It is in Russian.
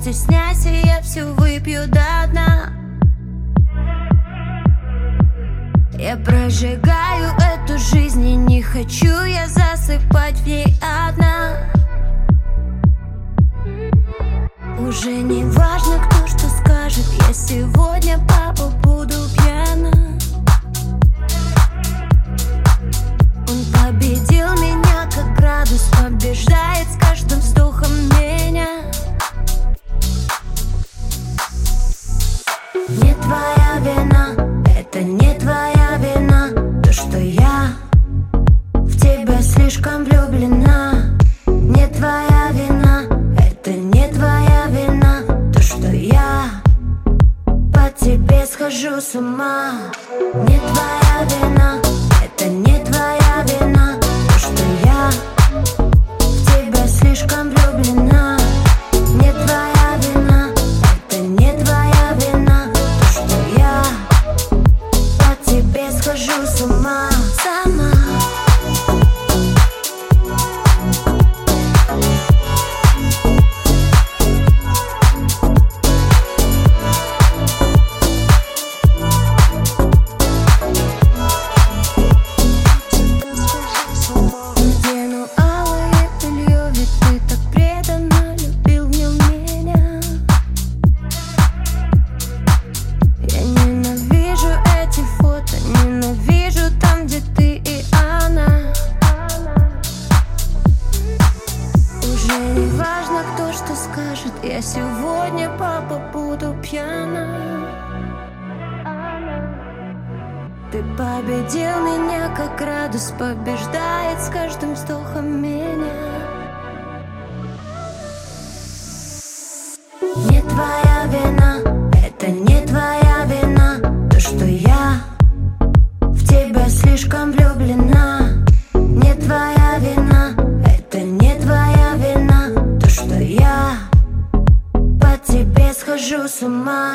стесняйся, я все выпью до дна. Я прожигаю эту жизнь и не хочу я засыпать в ней одна. Уже не важно, кто что скажет, я сегодня, папа, буду пьяна. Он победил меня, как градус побеждает с каждым вздохом меня. Не твоя вина, это не твоя вина, то, что я в тебя слишком влюблена. Не твоя вина, это не твоя вина, то, что я по тебе схожу с ума. Не твоя вина, это не твоя вина, то, что я в тебя слишком влюблена. Не твоя вина, это не твоя вина, то, что я по тебе схожу с ума сама. Я сегодня, папа, буду пьяна. Ты победил меня, как градус побеждает с каждым вздохом меня. Не твоя вина, это не твоя вина, то, что я в тебя слишком влюблена. Не твоя вина, это не твоя вина, то, что я по тебе схожу с ума.